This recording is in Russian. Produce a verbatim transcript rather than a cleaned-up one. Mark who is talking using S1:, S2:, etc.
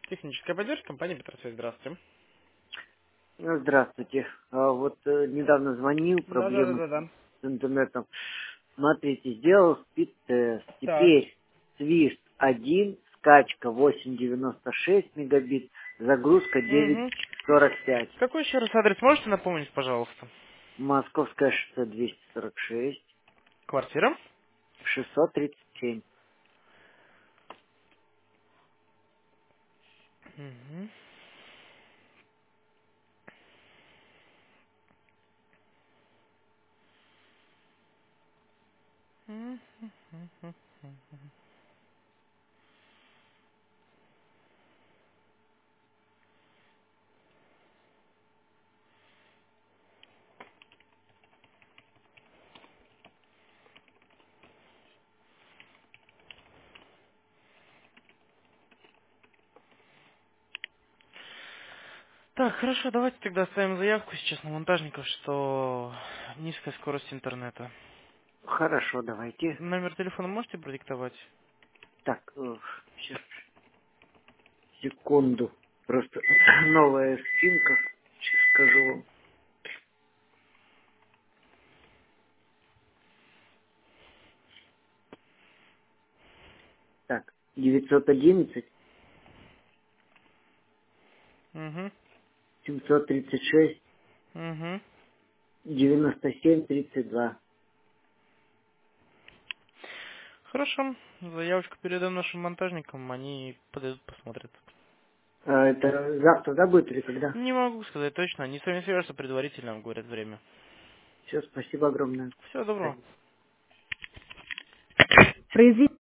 S1: Техническая поддержка, компания Петросвязь. Здравствуйте.
S2: Ну, здравствуйте. А вот э, недавно звонил,
S1: Да, да, да,
S2: проблемы
S1: да, да.
S2: с интернетом. Смотрите, сделал спид-тест.
S1: Так.
S2: Теперь свифт один, скачка восемь девяносто шесть мегабит, загрузка девять
S1: Угу.
S2: сорок пять.
S1: Какой еще раз адрес можете напомнить, пожалуйста?
S2: Московское шоссе двести сорок шесть,
S1: Квартира?
S2: шестьсот тридцать семь.
S1: Угу. Так, хорошо, давайте тогда оставим заявку сейчас на монтажников, что низкая скорость интернета.
S2: Хорошо, давайте.
S1: Номер телефона можете продиктовать?
S2: Так, э, сейчас, секунду. Просто новая спинка. Сейчас скажу вам. Так, девятьсот одиннадцать,
S1: Угу.
S2: семьсот тридцать шесть.
S1: Угу.
S2: девяносто семь тридцать два.
S1: Хорошо. Заявочку передам нашим монтажникам, они подойдут, посмотрят.
S2: А это завтра, да, будет или когда?
S1: Не могу сказать точно, они с вами свяжутся предварительно, вам говорят время.
S2: Все, спасибо огромное.
S1: Всего доброго.
S2: Произведите